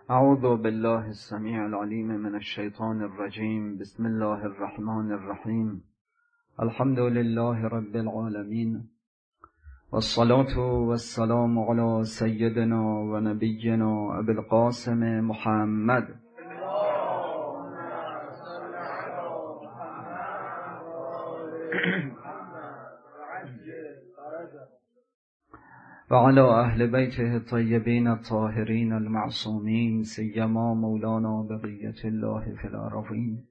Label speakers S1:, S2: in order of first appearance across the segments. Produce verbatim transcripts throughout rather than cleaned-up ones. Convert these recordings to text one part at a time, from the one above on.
S1: اعوذ بالله السمیع العلیم من الشیطان الرجیم. بسم الله الرحمن الرحیم. الحمد لله رب العالمین والصلاة والسلام علی سیدنا و نبینا ابی القاسم محمد و علی اهل بیته الطیبین الطاهرین المعصومین سیما مولانا بقیة الله فی الارضین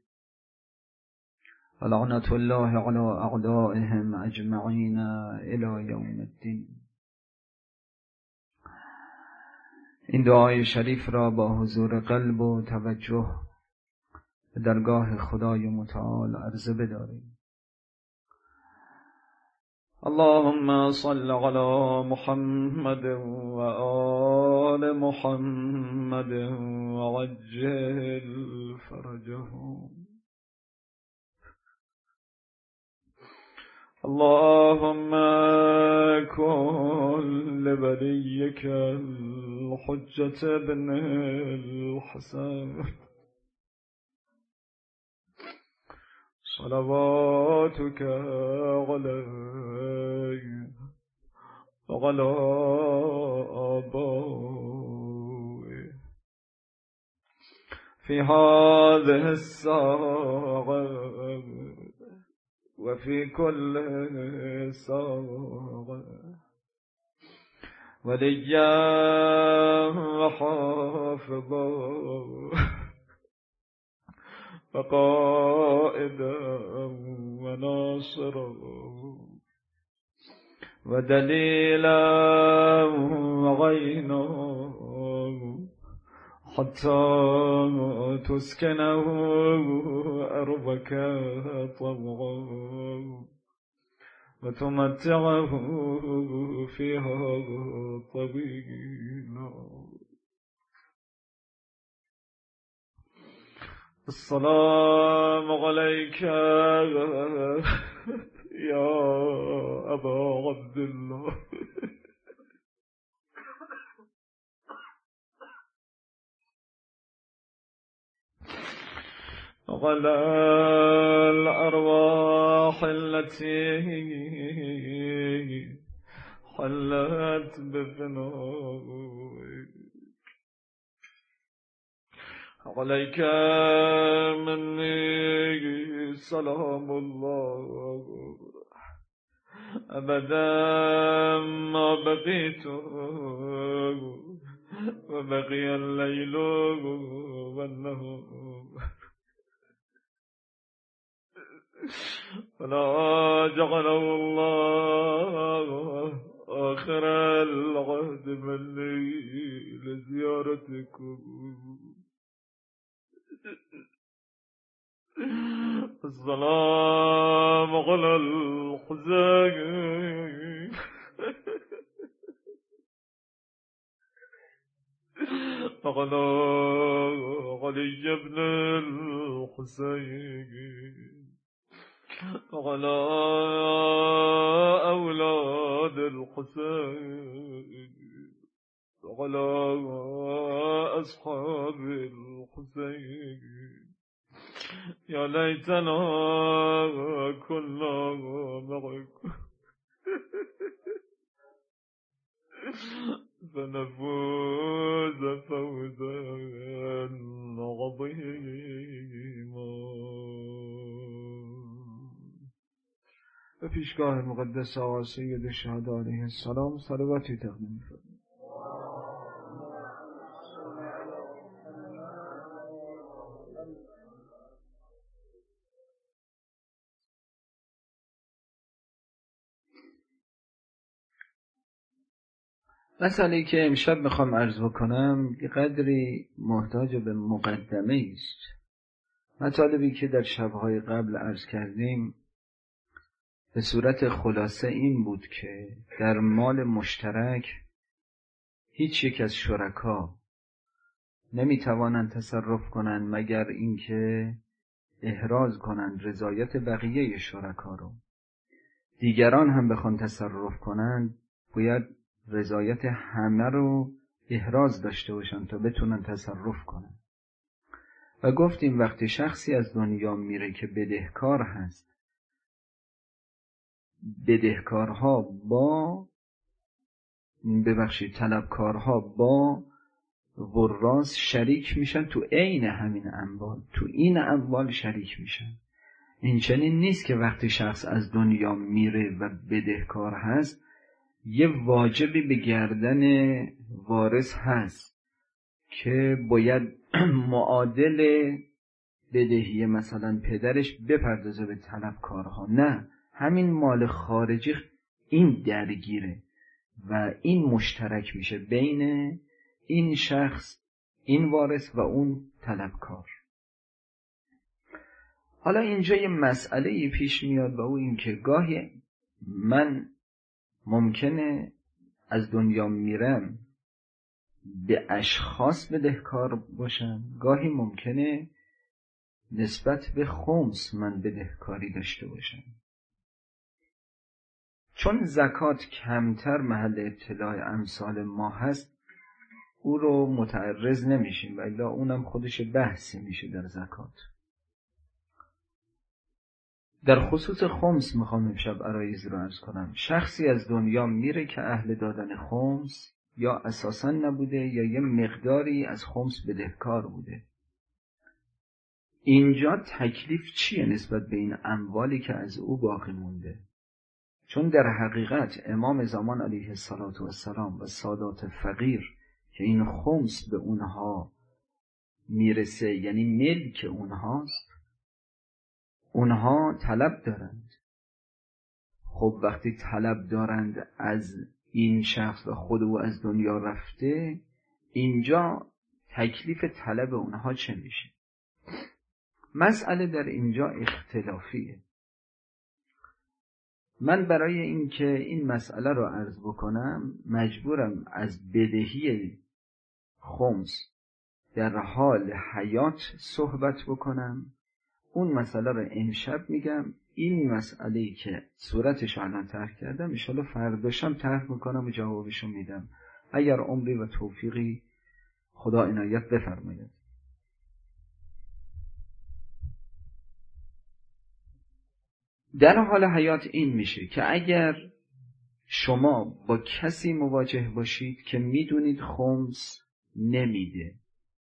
S1: و لعنة الله علی اعدائهم اجمعین الی یوم الدین. این دعای شریف را با حضور قلب و توجه به درگاه خدای متعال عرضه بداریم. اللهم صل على محمد و آل محمد وعجل فرجهم. اللهم كن لوليك الحجة بن الحسن صلواتك عليه وعلى آبائه في هذه الساعة وفي كل ساعة وليا وحافظا وقائدا وناصرا ودليلا وعينا حتى تسكنه أرضك طوعا وتمتعه فيها طويلا. السلام عليك يا أبا عبد الله وعلى الأرواح التي حلت بفنائك. عليك مني سلام الله أبدا ما بقيت وبقي الليل والنهار ولا جعله الله آخر العهد مني لزيارتكم. السلام على الحسين وعلى علي بن الحسين وعلى أولاد الحسين وعلى أصحاب الحسين. يا ليتنا كنا معكم فنفوز فوزا عظيما. به پیشگاه مقدس آقا سید الشهدا علیه السلام صلواتی تقدیم فرمایید. مسئله که امشب میخوام عرض بکنم یه قدری محتاج به مقدمه است. مطالبی که در شبهای قبل عرض کردیم به صورت خلاصه این بود که در مال مشترک هیچ یک از شرکا نمیتوانند تصرف کنند مگر اینکه احراز کنند رضایت بقیه شرکا رو. دیگران هم بخوان تصرف کنند باید رضایت همه رو احراز داشته باشن تا بتونن تصرف کنن. و گفتیم وقتی شخصی از دنیا میره که بدهکار هست، بدهکارها با ببخشید طلبکارها با وراث شریک میشن تو عین همین اموال، تو این اموال شریک میشن. این چنین نیست که وقتی شخص از دنیا میره و بدهکار هست یه واجبی به گردن وارث هست که باید معادل بدهی مثلا پدرش بپردازه به طلبکارها. نه، همین مال خارجی این درگیره و این مشترک میشه بین این شخص، این وارث و اون طلبکار. حالا اینجا یه مسئله پیش میاد و او این که گاهی من ممکنه از دنیا میرم به اشخاص بدهکار باشم، گاهی ممکنه نسبت به خمس من بدهکاری داشته باشم. چون زکات کمتر محل اطلاع امثال ما هست او رو متعرض نمیشیم و الا اونم خودش بحثی میشه در زکات. در خصوص خمس میخوام امشب عرایض رو عرض کنم. شخصی از دنیا میره که اهل دادن خمس یا اساسا نبوده یا یه مقداری از خمس بدهکار بوده. اینجا تکلیف چیه نسبت به این اموالی که از او باقی مونده؟ چون در حقیقت امام زمان علیه السلام و سادات فقیر که این خمس به اونها میرسه، یعنی ملک اونهاست، اونها طلب دارند. خب وقتی طلب دارند از این شخص و خود او از دنیا رفته، اینجا تکلیف طلب اونها چه میشه؟ مسئله در اینجا اختلافیه. من برای اینکه این مسئله رو عرض بکنم مجبورم از بدهی خمس در حال حیات صحبت بکنم. اون مسئله رو امشب میگم. این مسئله‌ای که صورتش الان طرح کردم ان شاءالله فرداشم طرح میکنم و جوابشو میدم اگر عمری و توفیقی خدا عنایت بفرماید. در حال حیات این میشه که اگر شما با کسی مواجه باشید که میدونید خمس نمیده،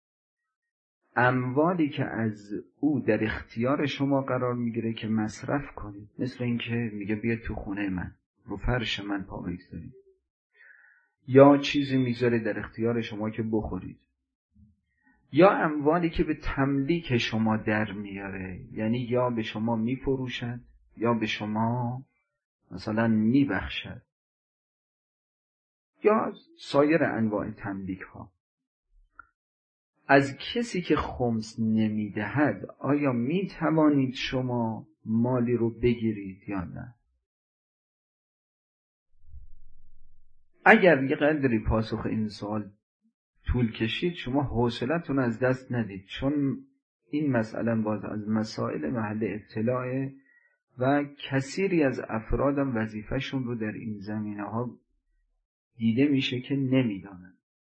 S1: اموالی که از او در اختیار شما قرار میگیره که مصرف کنید، مثل اینکه میگه بیا تو خونه من، رو فرش من پا بگذارید، یا چیزی میذاره در اختیار شما که بخورید، یا اموالی که به تملیک شما در میاره، یعنی یا به شما میفروشد یا به شما مثلا میبخشد، یا سایر انواع تملیک ها. از کسی که خمس نمیدهد آیا میتوانید شما مالی رو بگیرید یا نه؟ اگر یه قدری پاسخ این سوال طول کشید شما حوصلتون از دست ندید، چون این مسئله باز از مسائل محل اطلاع و کثیری از افرادم وظیفهشون رو در این زمینه ها دیده میشه که نمیدانن.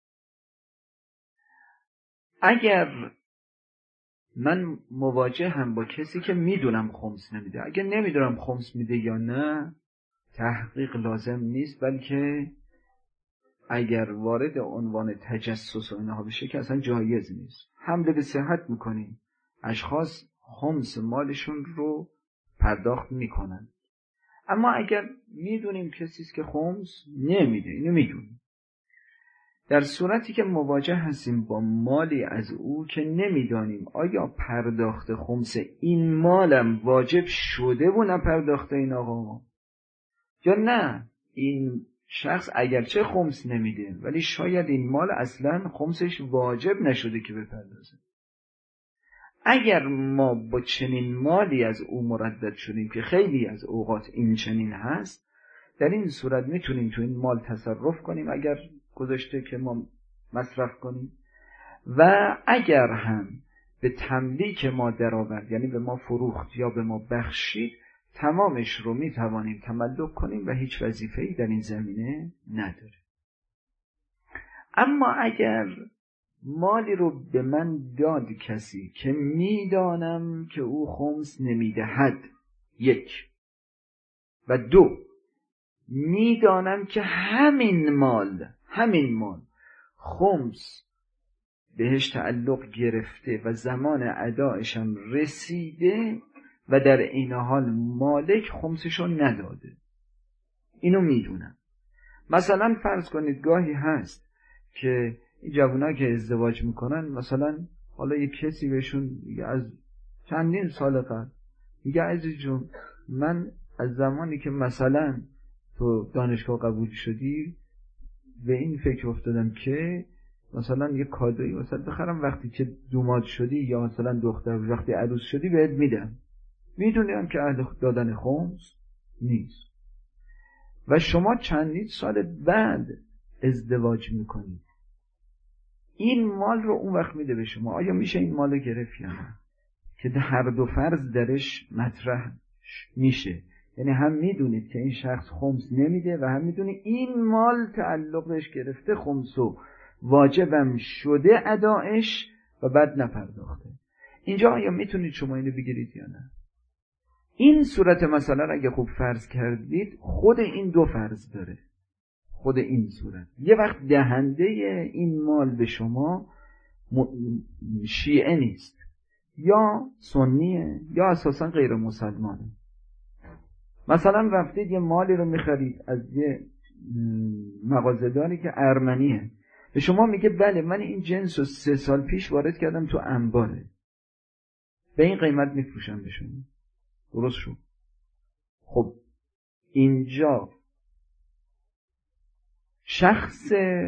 S1: اگر من مواجه هم با کسی که میدونم خمس نمیده، اگر نمیدونم خمس میده یا نه تحقیق لازم نیست، بلکه اگر وارد عنوان تجسس و اینها بشه که اصلا جایز نیست. حمله به صحت میکنیم، اشخاص خمس مالشون رو پرداخت میکنن. اما اگر میدونیم کسیست که خمس نمیده، اینو میدونیم، در صورتی که مواجه هستیم با مالی از او که نمیدانیم آیا پرداخت خمس این مالم واجب شده و نپرداخته این آقا، یا نه این شخص اگرچه خمس نمیده ولی شاید این مال اصلا خمسش واجب نشده که بپردازه. اگر ما با چنین مالی از او مردد شدیم که خیلی از اوقات این چنین هست، در این صورت میتونیم تو این مال تصرف کنیم اگر گذاشته که ما مصرف کنیم، و اگر هم به تملیک ما درآورد، یعنی به ما فروخت یا به ما بخشید، تمامش رو میتوانیم تملک کنیم و هیچ وظیفه‌ای در این زمینه نداره. اما اگر مالی رو به من داد کسی که میدانم که او خمس نمیدهد، یک، و دو، میدانم که همین مال همین مال خمس بهش تعلق گرفته و زمان ادایشم رسیده و در این حال مالک خمسشو نداده، اینو میدونم. مثلا فرض کنید گاهی هست که این جوونا که ازدواج میکنن، مثلا حالا یک کسی بهشون میگه از چندین سال قبل، میگه عزیز جون من از زمانی که مثلا تو دانشگاه قبول شدی به این فکر افتادم که مثلا یه کادویی مثلا بخرم وقتی که دوماد شدی یا مثلا دختر وقتی عروس شدی بهت میدم. میدونیم که اهل دادن خمس نیست و شما چندین سال بعد ازدواج میکنید، این مال رو اون وقت میده به شما. آیا میشه این مال رو گرفت یا نه؟ که هر دو فرض درش مطرح میشه، یعنی هم میدونید که این شخص خمس نمیده و هم میدونید این مال تعلقش گرفته خمسو واجبم شده ادایش و بعد نپرداخته. اینجا آیا میتونید شما اینو بگیرید یا نه؟ این صورت مثلا اگه خوب فرض کردید خود این دو فرض داره. خود این صورت یه وقت دهنده این مال به شما شیعه نیست یا سنیه یا اساسا غیر مسلمانه. مثلا رفتید یه مالی رو میخرید از یه مغازه‌داری که ارمنیه، به شما میگه بله من این جنس رو سه سال پیش وارد کردم تو انباره، به این قیمت میفروشم به شما. درست شد؟ خب اینجا شخص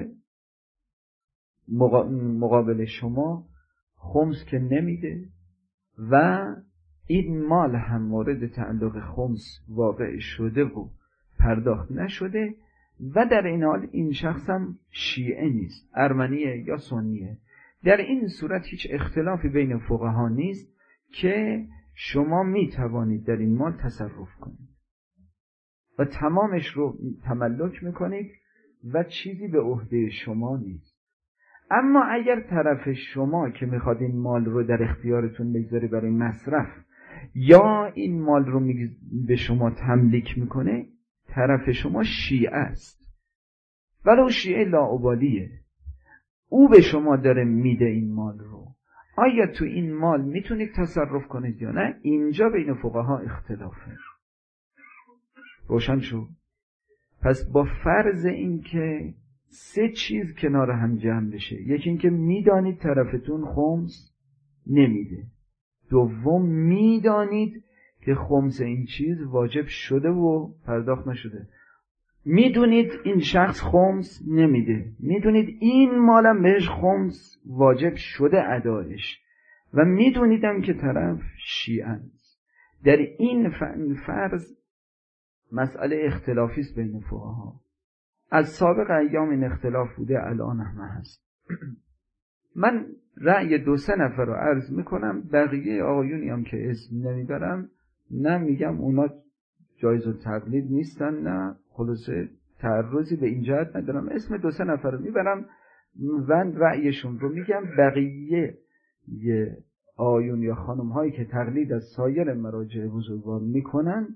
S1: مقابل شما خمس که نمیده و این مال هم مورد تعلق خمس واقع شده و پرداخت نشده و در این حال این شخص هم شیعه نیست، ارمنیه یا سنیه. در این صورت هیچ اختلافی بین فقها نیست که شما می توانید در این مال تصرف کنید و تمامش رو تملک میکنید و چیزی به عهده شما نیست. اما اگر طرف شما که میخواد این مال رو در اختیارتون بگذاره برای مصرف یا این مال رو به شما تملیک میکنه، طرف شما شیعه است ولو شیعه لاابالیه، او به شما داره میده این مال رو، آیا تو این مال میتونید تصرف کنید یا نه؟ اینجا بین فقها اختلافه. روشن شو؟ پس با فرض این که سه چیز کنار هم جمع بشه، یکی این که میدانید طرفتون خمس نمیده، دوم میدانید که خمس این چیز واجب شده و پرداخت نشده، میدونید این شخص خمس نمیده، میدونید این مالم بهش خمس واجب شده ادایش و میدونیدم که طرف شیعه است. در این فرض مسئله اختلافی است بین فقها. از سابق ایام این اختلاف بوده، الان هم هست. من رأی دو سه نفر رو عرض میکنم، بقیه آقایونی هم که اسم نمیبرم، نه میگم اونا جایز التقلید نیستن، نه خلاصه تعرضی به این جهت ندارم، اسم دو سه نفر رو میبرم و رأیشون رو میگم. بقیه یه آقایون یا خانم هایی که تقلید از سایر مراجع بزرگوار میکنن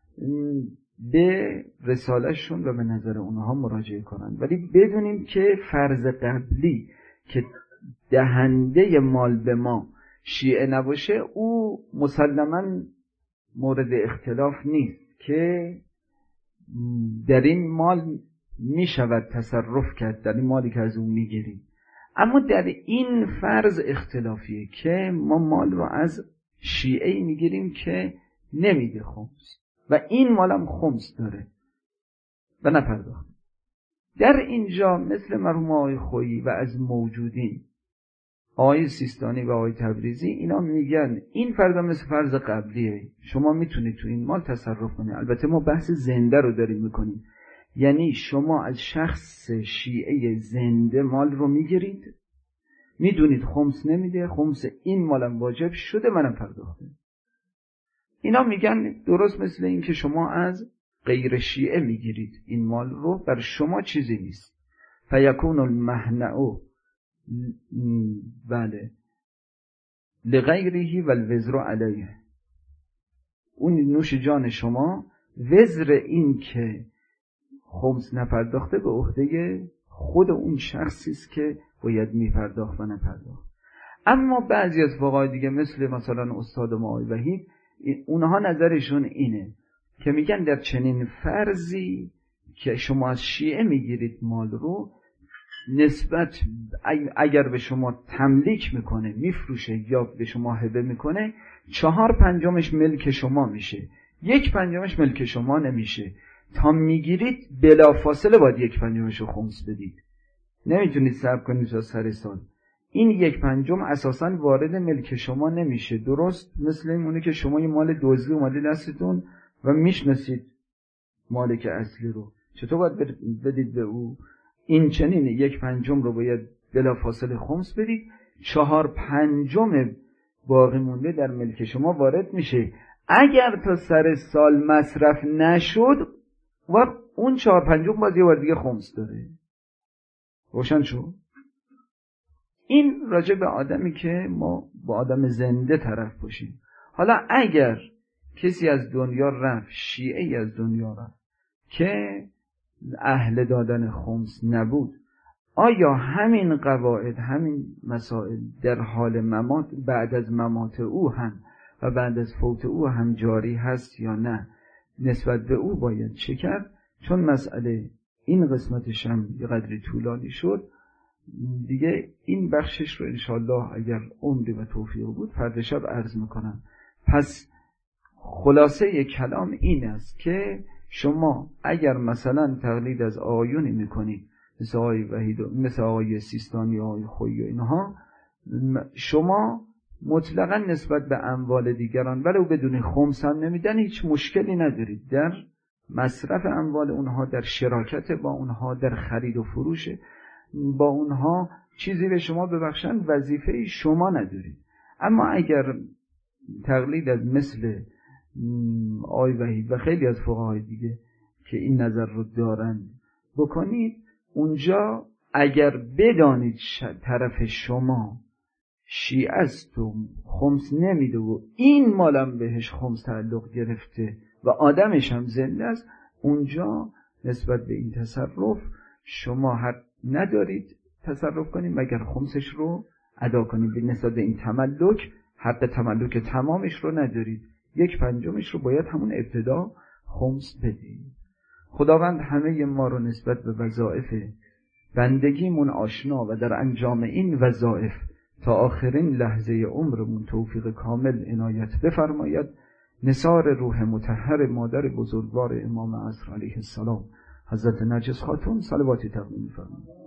S1: به رسالهشون و به نظر اونها مراجعه کنن، ولی بدونیم که فرض قبلی که دهنده مال به ما شیعه نباشه او مسلماً مورد اختلاف نیست که در این مال می شود تصرف کرد، در این مالی که از اون می گیریم. اما در این فرض اختلافیه که ما مال رو از شیعه می گیریم که نمیده خمس و این مالم خمس داره و نپرداخت. در اینجا مثل مرحوم آقای خویی و از موجودین آقای سیستانی و آقای تبریزی، اینا میگن این فرض مثل فرض قبلیه، شما میتونید تو این مال تصرف کنید. البته ما بحث زنده رو داریم میکنیم، یعنی شما از شخص شیعه زنده مال رو میگیرید، میدونید خمس نمیده، خمس این مالم واجب شده منم پرداخته. اینا میگن درست مثل این که شما از غیر شیعه میگیرید این مال رو، بر شما چیزی نیست. فیکون المهنع بله لغیره و الوزر علیه، اون نوش جان شما وزر این که خمس نپرداخته به عهده خود اون شخصی است که باید میپرداخت و نپرداخت. اما بعضی از فقهای دیگه مثل مثلا استاد ما آقای وحید، اونها نظرشون اینه که میگن در چنین فرضی که شما از شیعه میگیرید مال رو، نسبت اگر به شما تملیک میکنه میفروشه یا به شما هبه میکنه، چهار پنجمش ملک شما میشه، یک پنجمش ملک شما نمیشه. تا میگیرید بلافاصله باید یک پنجمش رو خمس بدید، نمیتونید صبر کنید تا سر سال. این یک پنجم اساساً وارد ملک شما نمیشه، درست مثل اینه که شما یه مال دزدی اومده دستتون و میشناسید مالک اصلی رو، چطور باید بدید به او؟ این چنینه، یک پنجم رو باید بلافاصله خمس بدید، چهار پنجم باقی مونده در ملک شما وارد میشه. اگر تا سر سال مصرف نشد و اون چهار پنجم باز یه بار دیگه خمس داره. روشن شو؟ این راجع به آدمی که ما با آدم زنده طرف باشیم. حالا اگر کسی از دنیا رفت، شیعه از دنیا رفت که اهل دادن خمس نبود، آیا همین قواعد، همین مسائل در حال ممات، بعد از ممات او هم و بعد از فوت او هم جاری هست یا نه؟ نسبت به او باید چه کرد؟ چون مسئله این قسمتش هم یه قدری طولانی شد دیگه، این بخشش رو انشالله اگر عمری و توفیق بود فردا شب عرض میکنم. پس خلاصه کلام این است که شما اگر مثلا تقلید از آقایونی میکنید مثل آقای وحید و مثل آقای سیستانی و آقای خویی و اینها، شما مطلقا نسبت به اموال دیگران ولو بدون خمس هم نمیدن، هیچ مشکلی ندارید در مصرف اموال اونها، در شراکت با اونها، در خرید و فروش با اونها، چیزی به شما ببخشن وظیفه شما ندارید. اما اگر تقلید از مثل آقای وحید و خیلی از فقهای دیگه که این نظر رو دارن بکنید، اونجا اگر بدانید طرف شما شیعه است و خمس نمیده و این مالم بهش خمس تعلق گرفته و آدمش هم زنده است، اونجا نسبت به این تصرف شما حق ندارید تصرف کنید مگر خمسش رو ادا کنید. به نسبت این تملک، حق تملک تمامش رو ندارید، یک پنجمش رو باید همون ابتدا خمس بدید. خداوند همه ما رو نسبت به وظایف بندگیمون آشنا و در انجام این وظایف تا آخرین لحظه عمرمون توفیق کامل عنایت بفرماید. نثار روح مطهر مادر بزرگوار امام عصر علیه السلام حضرت نرجس خاتون صلواتی تقدیم می‌فرمایید.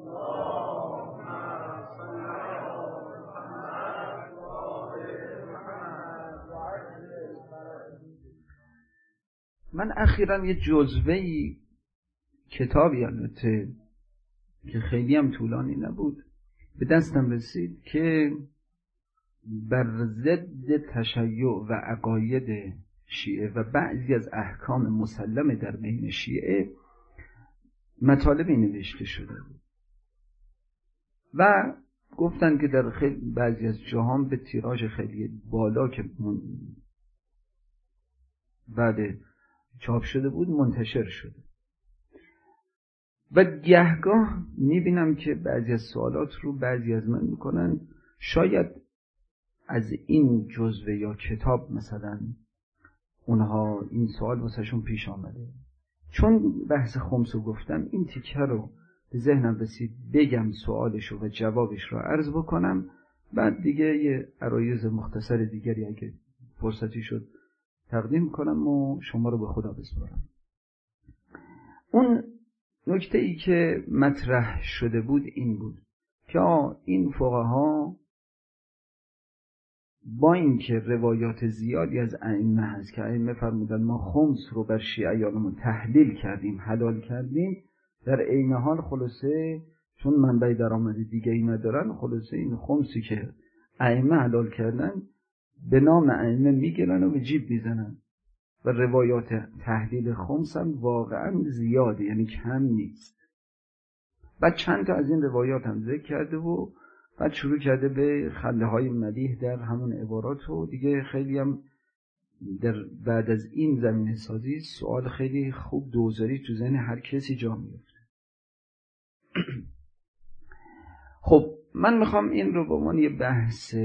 S1: من اخیراً یه جزوه‌ای کتابی البته که خیلی هم طولانی نبود به دستم رسید که بر ضد تشیع و عقاید شیعه و بعضی از احکام مسلم در بین شیعه مطالبی نوشته شده بود و گفتن که در خیلی بعضی از جاهام به تیراژ خیلی بالا که بعد چاپ شده بود منتشر شده و گهگاه میبینم که بعضی از سوالات رو بعضی از من میکنن، شاید از این جزوه یا کتاب مثلا اونها این سوال واسهشون پیش آمده. چون بحث خمس رو گفتم، این تیکه رو به ذهنم رسید بگم سوالش رو و جوابش رو عرض بکنم، بعد دیگه یه عرایض مختصر دیگری اگه فرصتی شد تقدیم کنم و شما رو به خدا بسپارم. اون نکته ای که مطرح شده بود این بود که این فقها با اینکه روایات زیادی از ائمه هست که ائمه فرمودن ما خمس رو بر شیعیانمون تحلیل کردیم، حلال کردیم، در عین حال خلاصه چون منبع درآمد دیگه ای ندارن، خلاصه این خمسی که ائمه حلال کردن به نام ائمه میگیرن و به جیب میزنن و روایات تحلیل خمس هم واقعا زیاده، یعنی کم نیست. بعد چند تا از این روایات هم ذکر کرده و بعد شروع کرده به خنده های مدیح در همون عبارات و دیگه خیلی هم در بعد از این زمینه سازی سوال خیلی خوب دوزاری تو ذهن هر کسی جا میفته. خب من میخوام این رو به عنوان یه بحث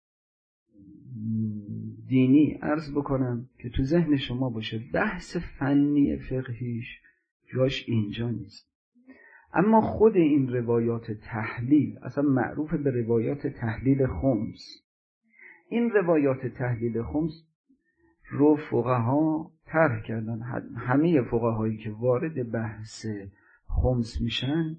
S1: دینی عرض بکنم که تو ذهن شما باشه. بحث فنی فقهیش جاش اینجا نیست، اما خود این روایات تحلیل، اصلا معروف به روایات تحلیل خمس، این روایات تحلیل خمس رو فقها طرح کردن. همه فقهایی که وارد بحث خمس میشن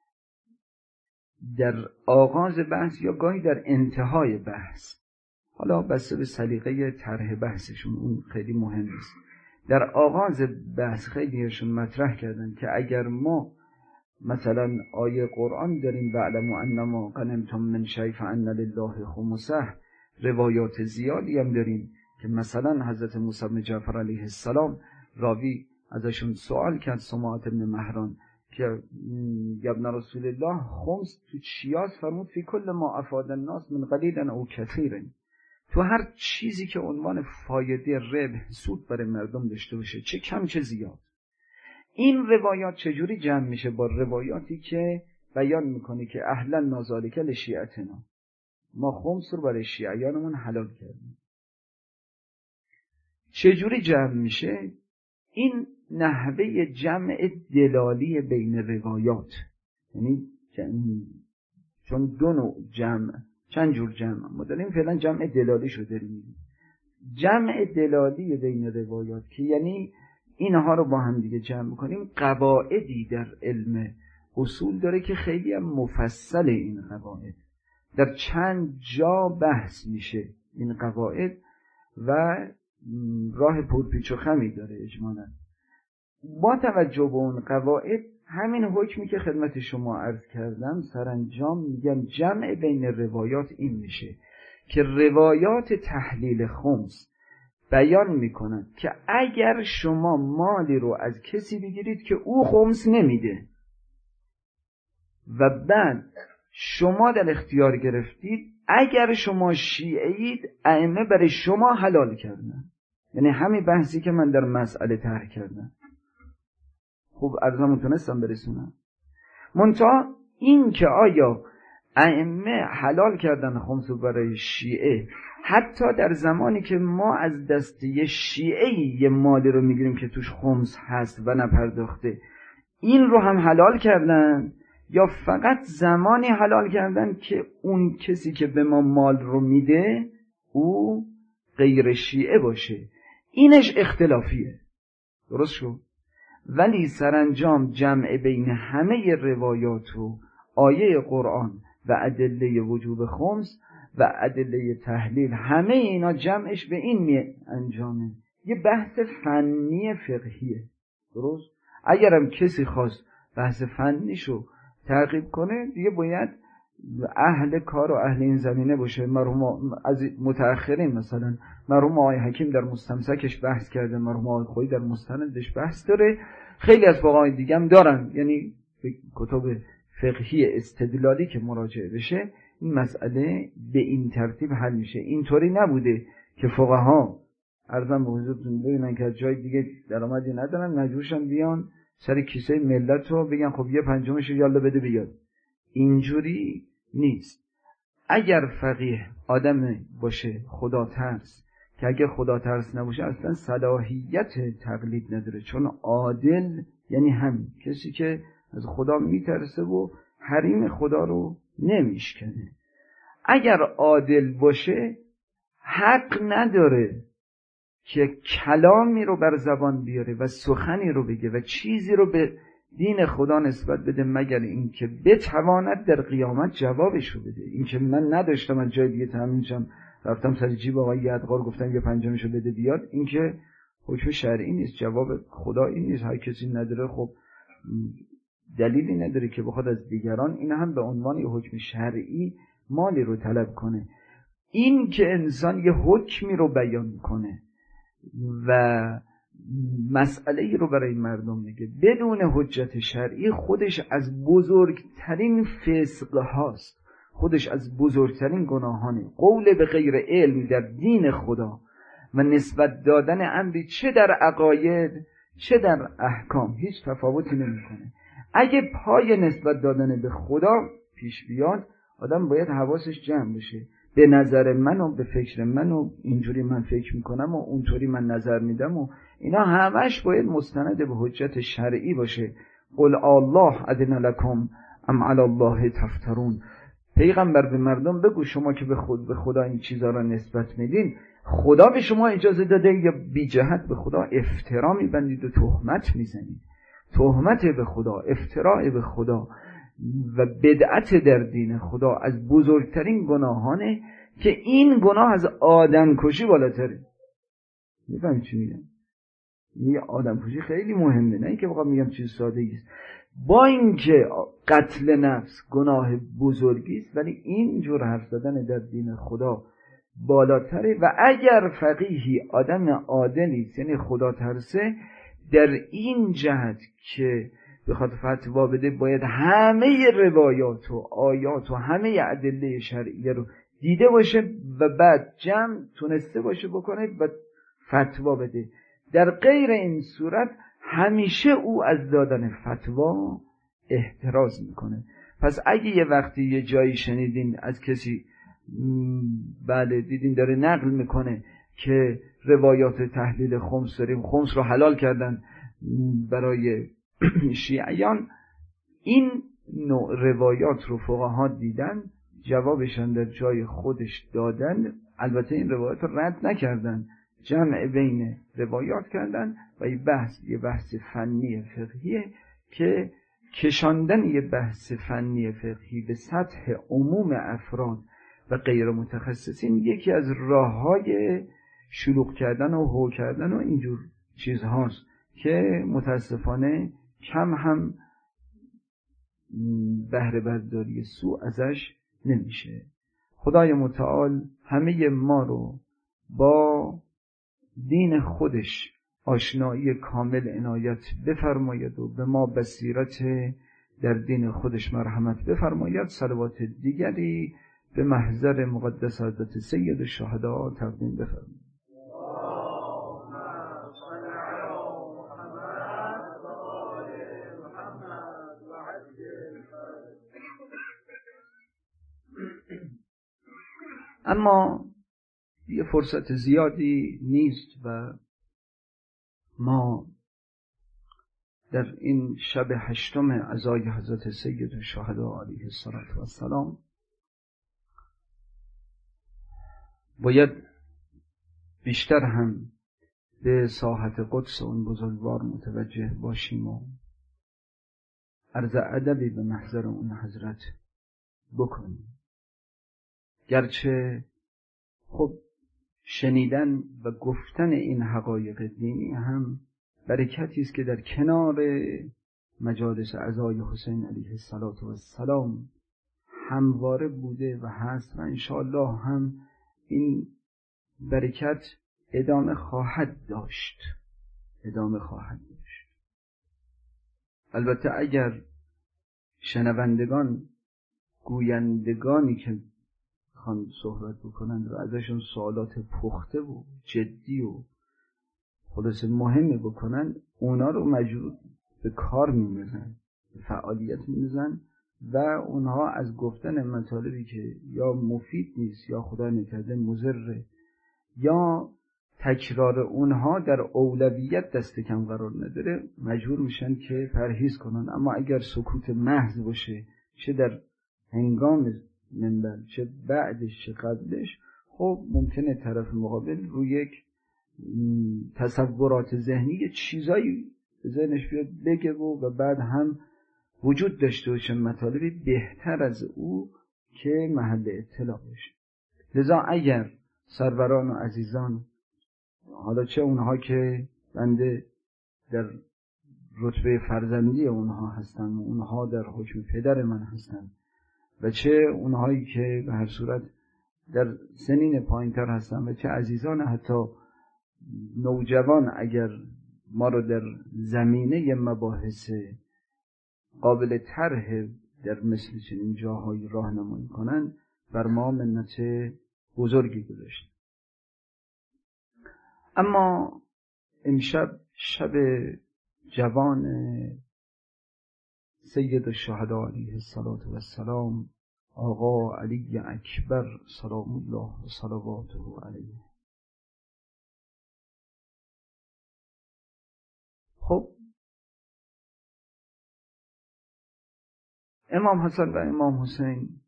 S1: در آغاز بحث یا گاهی در انتهای بحث، حالا بسته به سلیقه طرح بحثشون، اون خیلی مهم نیست، در آغاز بحث خیلیشون مطرح کردن که اگر ما مثلا آیه قرآن داریم وَاعْلَمُوا أَنَّمَا غَنِمْتُم مِّن شَیْءٍ فَأَنَّ لِلَّهِ خُمُسَهُ، روایات زیادی هم داریم که مثلا حضرت موسی بن جعفر علیه السلام راوی ازشون سوال کرد، سماعة بن مهران، که یا ابن رسول الله خمس تو چیاز؟ فرمود فی کل ما افاد الناس من قلیل او کثیر، تو هر چیزی که عنوان فایده، ربح، سود برای مردم داشته باشه، چه کم چه زیاد. این روایات چجوری جمع میشه با روایاتی که بیان میکنه که اهلا نازالک لشیعتنا، ما خمس رو برای شیعیانمون حلال کردیم؟ چجوری جمع میشه؟ این نحوه جمع دلالی بین روایات، یعنی چون دو نوع جمع، چند جور جمع ما داریم، فعلا جمع دلالی شو داریم. جمع دلالی بین روایات که یعنی اینها رو با هم دیگه جمع کنیم، قواعدی در علم اصول داره که خیلی هم مفصل. این قواعد در چند جا بحث میشه این قواعد و راه پرپیچ و خمی داره اجمالاً. با توجه به اون قواعد، همین حکمی که خدمت شما عرض کردم سرانجام میگم جمع بین روایات این میشه که روایات تحلیل خمس بیان میکنن که اگر شما مالی رو از کسی بگیرید که او خمس نمیده و بعد شما در اختیار گرفتید، اگر شما شیعید ائمه برای شما حلال کردن. یعنی همین بحثی که من در مسئله طرح کردم. خوب عرضم تونستم برسونم. منتها این که آیا ائمه حلال کردن خمس برای شیعه، حتی در زمانی که ما از دست یه شیعه یه مالی رو میگیریم که توش خمس هست و نپرداخته، این رو هم حلال کردن، یا فقط زمانی حلال کردن که اون کسی که به ما مال رو میده او غیر شیعه باشه؟ اینش اختلافیه. درست شد؟ ولی سرانجام جمع بین همه روایات و آیه قرآن و ادله وجوب خمس و ادله تحلیل، همه اینا جمعش به این می انجامه. یه بحث فنی فقهیه. درست؟ اگرم کسی خواست بحث فنیشو تعقیب کنه، دیگه باید اهل کار و اهل این زمینه باشه. مرحوم از متأخرین مثلا مرحوم آقای حکیم در مستمسکش بحث کرده، مرحوم آقای خویی در مستندش بحث داره، خیلی از فقهای دیگه هم دارن. یعنی کتب فقهی استدلالی که مراجعه بشه، این مسئله به این ترتیب حل میشه. اینطوری نبوده که فقها عرضم به حضورتون ببینن که از جای دیگه درآمدی ندارن، مجبورشن بیان سر کیسه ملت رو بگن خب یه پنجمش رو یالا بده بیاد. اینجوری نیست. اگر فقیه آدم باشه خدا ترس، که اگه خدا ترس نباشه اصلا صلاحیت تقلید نداره، چون عادل یعنی هم کسی که از خدا میترسه و حریم خدا رو نمیشکنه. اگر عادل باشه حق نداره که کلامی رو بر زبان بیاره و سخنی رو بگه و چیزی رو به دین خدا نسبت بده مگر این که بتواند در قیامت جوابش رو بده. این که من نداشتم از جای دیگه تامین شم، رفتم سر جیب آقای یدغار گفتم یه پنجمش رو بده بیاد، این که حکم شرعی نیست، جواب خدا این نیست. هر کسی نداره خب دلیلی نداره که بخواد از دیگران این هم به عنوان یه حکم شرعی مالی رو طلب کنه. این که انسان یه حکمی رو بیان کنه و مسئله ای رو برای مردم میگه بدون حجت شرعی، خودش از بزرگترین فسق هاست، خودش از بزرگترین گناهانه. قول به غیر علم در دین خدا و نسبت دادن امری چه در عقاید چه در احکام هیچ تفاوتی نمیکنه. اگه پای نسبت دادن به خدا پیش بیاد، آدم باید حواسش جمع بشه. به نظر من و به فکر من و اینجوری من فکر میکنم و اونطوری من نظر میدم و اینا همش باید مستند به حجت شرعی باشه. قل الله اذن لکم ام علی الله تفترون. پیغمبر به مردم بگو شما که به خود به خدا این چیزا را نسبت میدین، خدا به شما اجازه داده یا بی جهت به خدا افترا میبندید و تهمت میزنید؟ تهمت به خدا، افتراء به خدا و بدعت در دین خدا از بزرگترین گناهانه که این گناه از آدم کشی بالاتره. میفهمید چی میگم؟ میگه آدم کشی خیلی مهمه، نه اینکه بخوام میگم چیز ساده است. با اینکه قتل نفس گناه بزرگی است، ولی این جور حرف زدن در دین خدا بالاتره. و اگر فقیهی آدم عادلی است، یعنی خدا ترسه، در این جهت که بخواد فتوا بده باید همه روایات و آیات و همه ادله شرعیه رو دیده باشه و بعد جمع تونسته باشه بکنه و فتوا بده. در غیر این صورت همیشه او از دادن فتوا احتراز میکنه. پس اگه یه وقتی یه جایی شنیدین از کسی بله دیدین داره نقل میکنه که روایات تحلیل خمس داریم، خمس رو حلال کردن برای شیعیان، این نوع روایات رو فقها دیدن، جوابشان در جای خودش دادن. البته این روایات رو رد نکردن، جمع بین روایات کردن و یه بحث یه بحث فنی فقهیه که کشاندن یه بحث فنی فقهی به سطح عموم افراد و غیر متخصصین یکی از راه‌های شلوغ کردن و هو کردن و اینجور چیزهاست که متاسفانه کم هم بهره برداری سوء ازش نمیشه. خدای متعال همه ما رو با دین خودش آشنایی کامل عنایت بفرماید و به ما بصیرت در دین خودش مرحمت بفرماید. صلوات دیگری به محضر مقدس حضرت سید الشهدا تقدیم بفرمایید. اما یه فرصت زیادی نیست و ما در این شب هشتم عزای حضرت سید الشهدا علیه السلام باید بیشتر هم به ساحت قدس اون بزرگوار متوجه باشیم و عرض ادبی به محضر اون حضرت بکنیم. گرچه خب شنیدن و گفتن این حقایق دینی هم برکتی است که در کنار مجالس عزای حسین علیه السلام همواره بوده و هست و انشاءالله هم این برکت ادامه خواهد داشت ادامه خواهد داشت. البته اگر شنوندگان گویندگانی که خواهند صحبت بکنند و ازشون سوالات پخته و جدی و خلاص مهمه بکنن، اونا رو مجبور به کار می‌ندازن، به فعالیت می‌ندازن و اونها از گفتن مطالبی که یا مفید نیست یا خدا نکرده مضره یا تکرار اونها در اولویت دست کم قرار نداره مجبور میشن که پرهیز کنن. اما اگر سکوت محض باشه، چه در هنگام منبر چه بعدش چه قبلش، خب ممکنه طرف مقابل روی یک تصورات ذهنی چیزایی به ذهنش بیاد بگه و بعد هم وجود داشته باشه مطالبی بهتر از او که محل اطلاع باشه. لذا اگر سروران و عزیزان، حالا چه اونها که بنده در رتبه فرزندی اونها هستن و اونها در حکم پدر من هستن و چه اونهایی که به هر صورت در سنین پایینتر هستن و چه عزیزان حتی نوجوان اگر ما رو در زمینه مباحث قابل طرح در مثل چنین جاهای راهنمایی کنند بر ما منت بزرگی گذاشت. اما امشب شب جوان سید الشهدا علیه السلام آقا علی اکبر سلام الله و صلواته علیه. خب امام حسن و امام حسین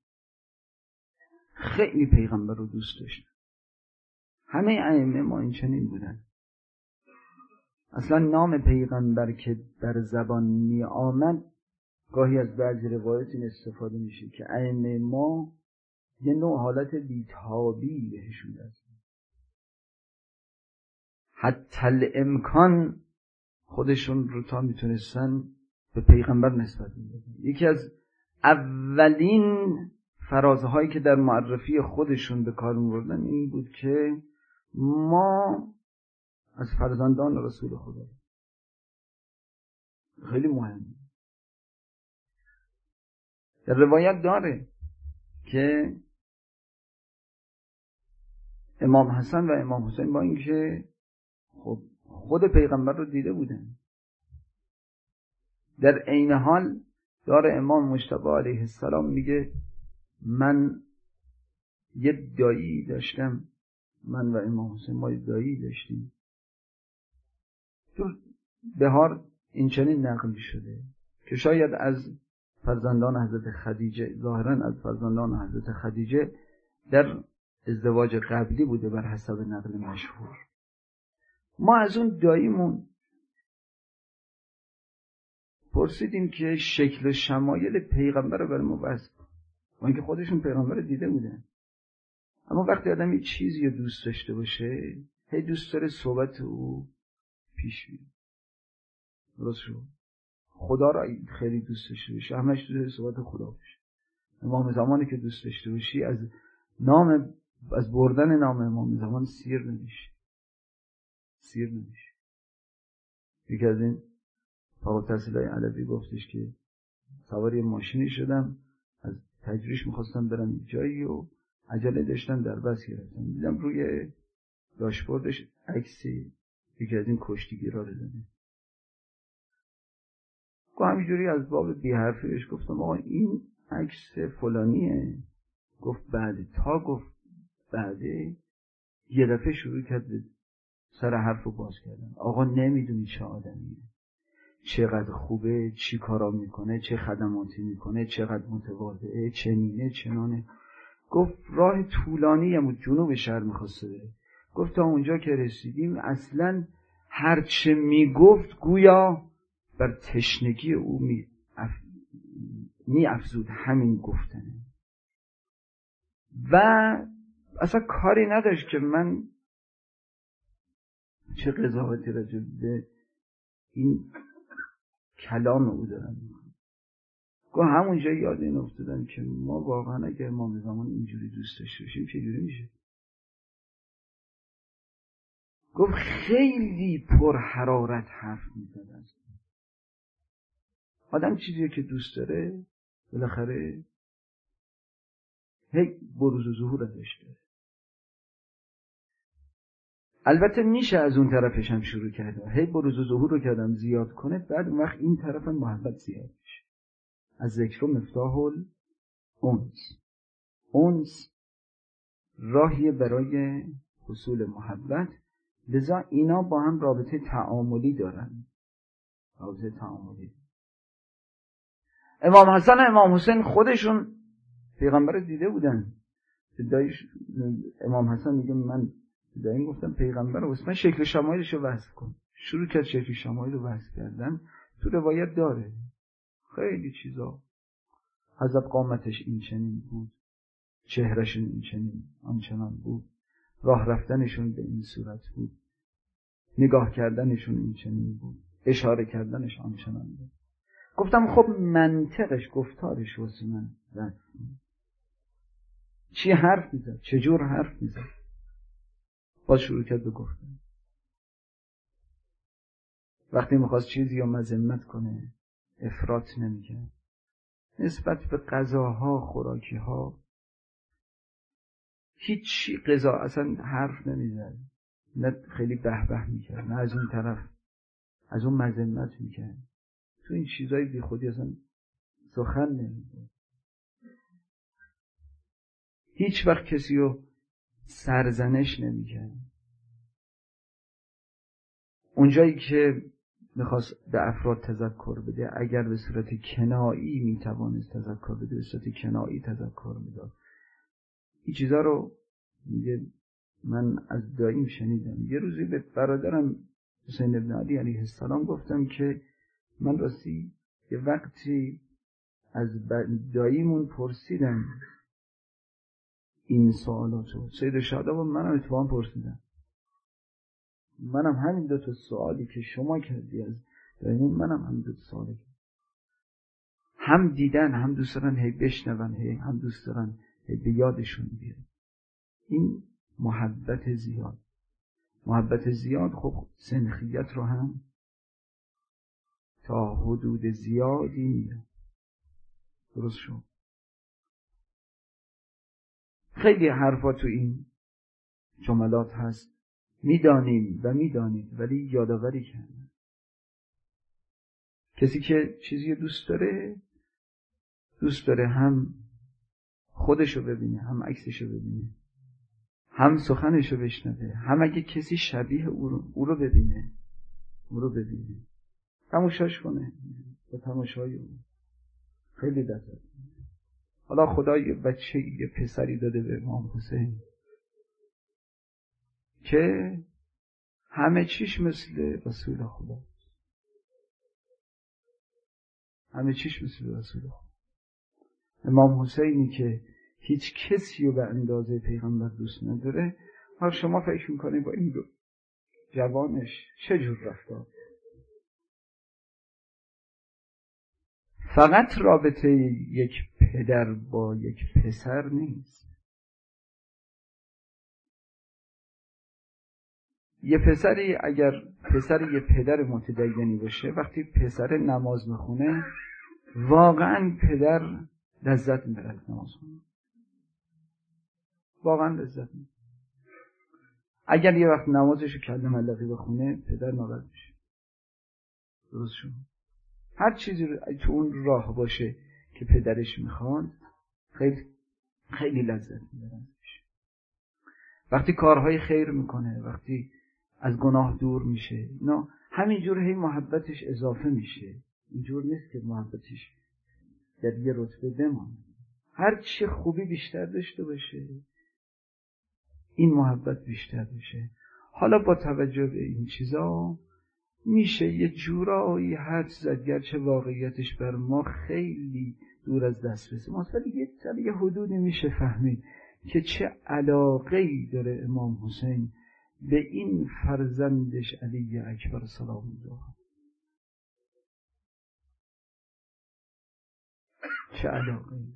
S1: خیلی پیغمبر رو دوست داشتن. همه ائمه ما این چنین بودن. اصلا نام پیغمبر که در زبان می آمد گاهی از بعضی روایت این استفاده میشه که ائمه ما یه نوع حالت بیتابی بهشون دست، حتی الامکان خودشون رو تا میتونستن به پیغمبر نسبت میدادن. یکی از اولین فرازهایی که در معرفی خودشون به کار میبردن این بود که ما از فرزندان رسول خدا. خیلی مهمه. در روایت داره که امام حسن و امام حسین با اینکه خب خود پیغمبر رو دیده بودن، در عین حال داره امام مجتبی علیه السلام میگه من یه دایی داشتم، من و امام حسین ما یه دایی داشتیم. تو بهار این چنین نقل شده که شاید از فرزندان حضرت خدیجه، ظاهرا از فرزندان حضرت خدیجه در ازدواج قبلی بوده بر حسب نقل مشهور. ما از اون داییمون پرسیدیم که شکل و شمایل پیغمبر رو برای ما وصف کن، با اینکه خودشون پیغمبر رو دیده بودن. اما وقتی آدم یه چیزی رو دوست داشته باشه هی دوست داره صحبت او پیش بیاد. درست شد؟ خدا را خیلی دوست داشته باشی همش دوست داری صحبت خدا باشه. امام زمانی که دوست داشته باشی از نام از بردن نام امام زمان سیر نمیشه، سیر نمیشه. یکی از این فقط تحصیلای علوی گفتش که سواری ماشینی شدم، از تجریش میخواستم برم جایی و عجله داشتم در بس گرفتم، دیدم روی داشبوردش عکسی یکی از این کشتیگیرا رو زده. گفت همینجوری از باب بی حرفی بهش گفتم آقا این عکس فلانیه. گفت بعد تا گفت بعده یه دفعه شروع کرد به سر حرف رو باز کردن. آقا نمیدونی چه آدمیه، چقدر خوبه، چی کارا میکنه، چه خدماتی میکنه، چقدر متواضعه، چنینه چنانه. گفت راه طولانی هم جنوب شهر میخواسته بره. گفت تا اونجا که رسیدیم اصلا هرچه میگفت گویا بر تشنگی او می, اف... می افزود همین گفتنه و اصلا کاری نداشت که من چه قضاوتی راجع به این کلام او دارم. گفت همونجا یاد این افتادم که ما واقعا اگر امام زمان اینجوری دوست داشته باشیم چجوری میشه. گفت خیلی پر حرارت حرف میزد. آدم چیزی که دوست داره بالاخره هی بروز و ظهور ازش داره. البته میشه از اون طرفش هم شروع کرده، هی بروز و ظهور رو کردم زیاد کنه، بعد اون وقت این طرف هم محبت زیاد میشه. از ذکر مفتاح الانس، انس راهی برای حصول محبت، لذا اینا با هم رابطه تعاملی دارن. رابطه تعاملی. امام حسن و امام حسین خودشون پیغمبر رو دیده بودن. دایش امام حسن میگه من دایم گفتم پیغمبر رو من شکل شمایلش رو وصف کن. شروع کرد شکل شمایل رو وصف کردن. تو روایت داره خیلی چیزا. حضرت قامتش این چنین بود، چهرهشون این چنین آنچنان بود، راه رفتنشون به این صورت بود، نگاه کردنشون این چنین بود، اشاره کردنش آنچنان بود. گفتم خب منطقش گفتارش واسه من وصف چی حرف میزد، چجور حرف میزد. باز شروع کرد به گفتن. وقتی میخواست چیزی رو مذمت کنه افراط نمیکرد. نسبت به غذاها، خوراکیها هیچی غذا اصلا حرف نمیزد، نه خیلی به به میکرد، نه از اون طرف از اون مذمت میکرد. تو این چیزای بی خودی اصلا سخن نمیگه. هیچ وقت کسی رو سرزنش نمیکرد. اونجایی که میخواست به افراد تذکر بده، اگر به صورت کنایی میتوانست تذکر بده، به صورت کنایی تذکر میداد. این چیزا رو میگه من از داییم شنیدم. یه روزی به برادرم حسین ابن علی علیه السلام گفتم که من راستی یه وقتی از داییمون پرسیدم این سوالاتو. سید شهدا و منم اتفاقا پرسیدم. منم همین دو تا سوالی که شما کردی از داییمون، منم همین دو تا سوالی کردم. هم دیدن، هم دوست دارن هی بشنون، هی هم دوست دارن هی به یادشون بیاره. این محبت زیاد. محبت زیاد خب سنخیت رو هم تا حدود زیادی میده. درست شد. خیلی حرفا تو این جملات هست میدانیم و میدانید ولی یادآوری کردن. کسی که چیزی دوست داره دوست داره هم خودشو ببینه، هم عکسشو ببینه، هم سخنشو بشنوه، هم اگه کسی شبیه او رو, او رو ببینه او رو ببینه تماشاش کنه با تماشای او. خیلی لذت. حالا خدا یه بچه یه پسری داده به امام حسین که همه چیش مثل رسول خدا، همه چیش مثل رسول خدا. امام حسینی که هیچ کسی رو به اندازه پیغمبر دوست نداره. حالا شما فکر میکنید با این دو جوانش چه جور رفتار؟ فقط رابطه یک پدر با یک پسر نیست. یه پسری اگر پسر یه پدر متدینی باشه، وقتی پسر نماز میخونه واقعا پدر لذت میبره از نماز خونه، واقعا لذت میبره. اگر یه وقت نمازشو کله ملقی بخونه پدر ناراحت میشه. درست شد. هر چیزی تو اون راه باشه که پدرش میخواد خیلی خیلی لذت میبره. وقتی کارهای خیر میکنه، وقتی از گناه دور میشه، نه همینجور هی محبتش اضافه میشه. اینجور نیست که محبتش در یه رتبه بمونه. هر چی خوبی بیشتر داشته باشه این محبت بیشتر بشه. حالا با توجه به این چیزا میشه یه جورایی حد زد، گرچه واقعیتش بر ما خیلی دور از دسترس ماست، ولی یه در یه حدودی میشه فهمید که چه علاقه‌ای داره امام حسین به این فرزندش علی اکبر سلام الله. چه علاقه‌ای.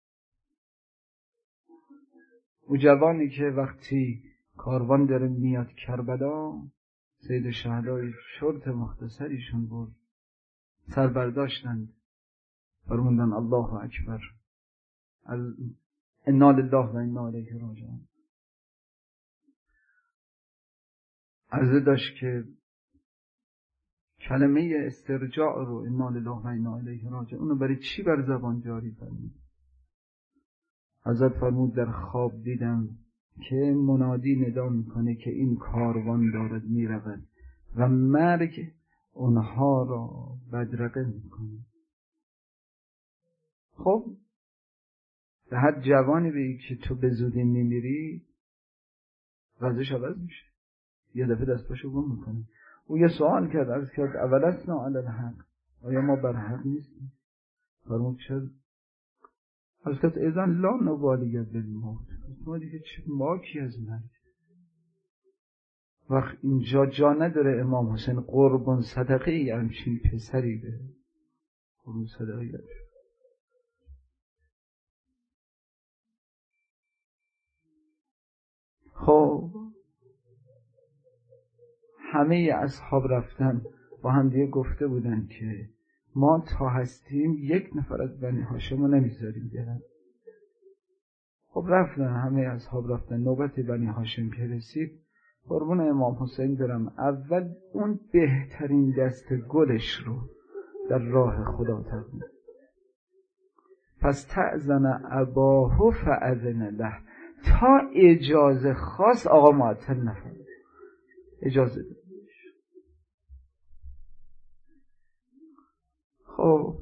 S1: او جوانی که وقتی کاروان داره میاد کربلا، سید شهدای شرط مختصریشون بود، سر برداشتند فرمودن الله اکبر، انا لله و انا الیه راجعون. عرضه داشت که کلمه استرجاع رو انا لله و انا الیه راجعون رو برای چی بر زبان جاری فرمود؟ حضرت فرمود در خواب دیدم که منادی ندا میکنه که این کاروان دارد میرود و مرگ اونها را بدرقه میکنه. خب به هر جوانی بگی که تو به زودی میمیری وضعش عوض میشه، یه دفعه دست پاشو گم میکنه. او یه سوال کرد، عرض کرد اولسنا علی الحق، آیا ما بر حق نیستیم؟ فرمود چرا؟ عرض کرد اذن لا نبالی بالموت، ما دیگه چه باکی از مرگ. وقت اینجا جا نداره امام حسین قربان صدقه ای همچین پسری به قربان صدقه ای. خب همه اصحاب رفتن، با هم دیگه گفته بودن که ما تا هستیم یک نفر از بنی هاشم رو نمیذاریم برن. خب رفتن، همه اصحاب رفتن، نوبت بنی هاشم که رسید، قربون امام حسین برم، اول اون بهترین دست گلش رو در راه خدا تقدیم. پس تأذن اباه فاذن له، تا اجازه خاص آقا معطل نفرد، اجازه ده. خب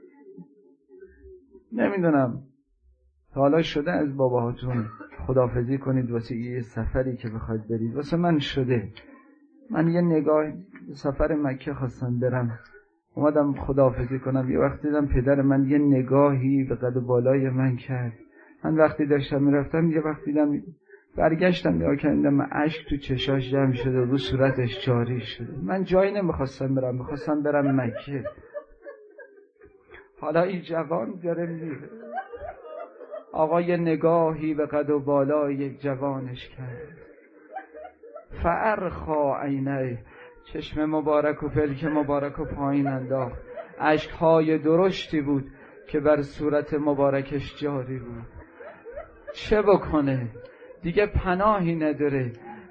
S1: نمیدونم تا حالا شده از باباهاتون خداحافظی کنید واسه یه سفری که بخواید برید؟ واسه من شده. من یه نگاه سفر مکه خواستم برم، اومدم خداحافظی کنم، یه وقتی دیدم پدر من یه نگاهی به قد و بالای من کرد. من وقتی داشتم میرفتم یه وقتی دیدم برگشتم نگاه کردم اشک تو چشاش جمع شده، رو صورتش جاری شده. من جایی نمیخواستم برم، میخواستم برم مکه. حالا این جوان داره میره، آقا یه نگاهی به قد و بالای جوانش کرد، فارخا عینه، چشم مبارک و پلک مبارک و پایین انداخت. اشکهای درشتی بود که بر صورت مبارکش جاری بود. چه بکنه دیگه؟ پناهی نداره.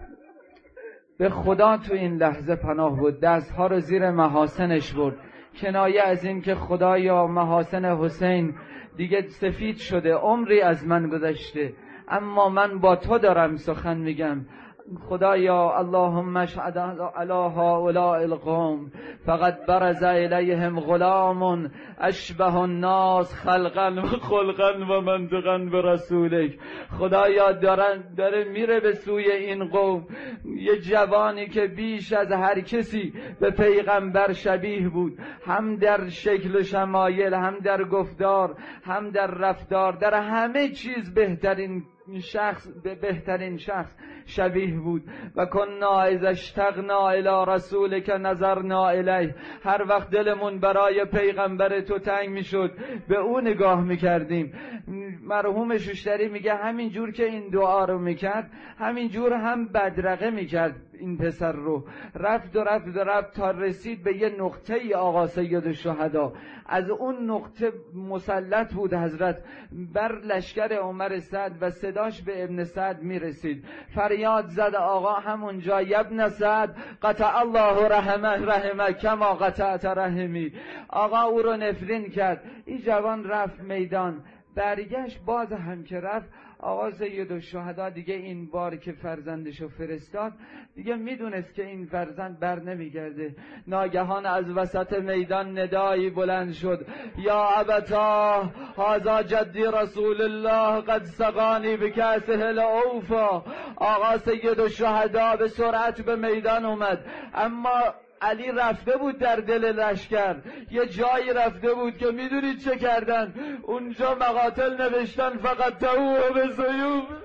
S1: به خدا تو این لحظه پناه بود، دستها رو زیر محاسنش برد، کنایه از این که خدایا محاسن حسین دیگه سفید شده، عمری از من گذشته، اما من با تو دارم سخن میگم. خدایا اللهم اشهد علی هؤلاء القوم فقد برز الیهم غلام اشبه الناس خلقا و خلقا و منطقا برسولک. خدایا دارن داره میره به سوی این قوم یه جوانی که بیش از هر کسی به پیغمبر شبیه بود، هم در شکل و شمایل، هم در گفتار، هم در رفتار، در همه چیز بهترین شخص به بهترین شخص شبیه بود. و کنا اذا اشتقنا الی رسولک نظرنا الیه، هر وقت دلمون برای پیغمبر تو تنگ میشد به او نگاه میکردیم. مرحوم شوشتری میگه همین جور که این دعا رو میکرد، همین جور هم بدرقه میکرد این پسر رو. رفت و رفت و رفت تا رسید به یه نقطه ای آقا سید الشهدا. از اون نقطه مسلط بود حضرت بر لشکر عمر سعد و صداش به ابن سعد میرسید. فریاد زد آقا همونجا، ابن سعد قطع الله رحمه رحمه کما قطعت رحمی. آقا او رو نفرین کرد. این جوان رفت میدان، برگشت، باز هم که رفت آقا سید الشهدا دیگه این بار که فرزندشو فرستاد دیگه میدونست که این فرزند بر نمیگرده. ناگهان از وسط میدان ندایی بلند شد، یا ابتا هذا جدی رسول الله قد سقانی بکاسه الاوفا. آقا سید الشهدا به سرعت به میدان اومد، اما علی رفته بود در دل لشکر، یه جایی رفته بود که میدونید چه کردن؟ اونجا مقاتل نوشتن فقط تهوه به سیوف.